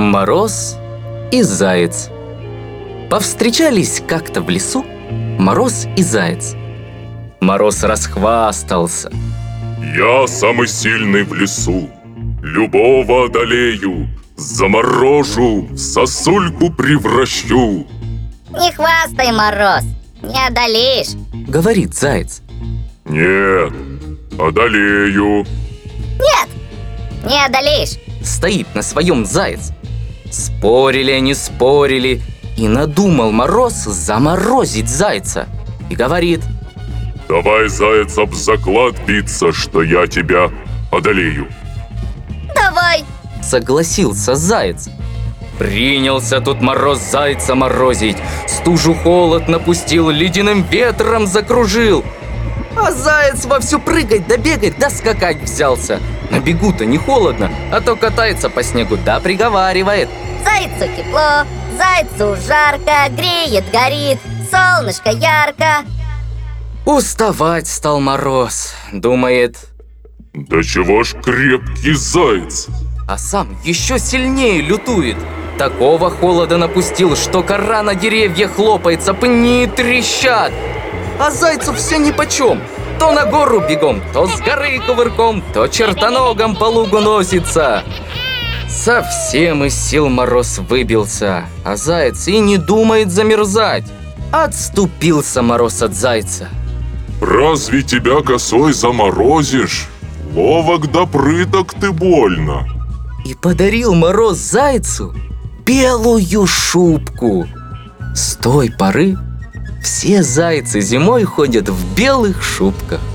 Мороз и заяц. Повстречались как-то в лесу Мороз и заяц. Мороз расхвастался. Я самый сильный в лесу. Любого одолею, заморожу, в сосульку превращу. Не хвастай, Мороз, не одолеешь. Говорит заяц. Нет, одолею. Нет, не одолеешь. Стоит на своем заяц. Спорили они, спорили, и надумал Мороз заморозить зайца. И говорит: Давай, заяц, об заклад биться, что я тебя одолею. Давай. Согласился заяц. Принялся тут Мороз зайца морозить. Стужу холод напустил, ледяным ветром закружил. А заяц вовсю прыгать да бегать да скакать взялся. На бегу-то не холодно, а то катается по снегу да приговаривает: Зайцу тепло, зайцу жарко, греет, горит, солнышко ярко. Уставать стал Мороз, думает, Да чего ж крепкий заяц. а сам еще сильнее лютует. Такого холода напустил, что кора на деревьях лопается, пни трещат. А зайцу все нипочем. То на гору бегом, то с горы кувырком, то чертоногом по лугу носится. Совсем из сил Мороз выбился, а заяц и не думает замерзать. Отступился Мороз от зайца. Разве тебя косой заморозишь? Ловок да прыток ты больно. И подарил Мороз зайцу белую шубку. С той поры все зайцы зимой ходят в белых шубках.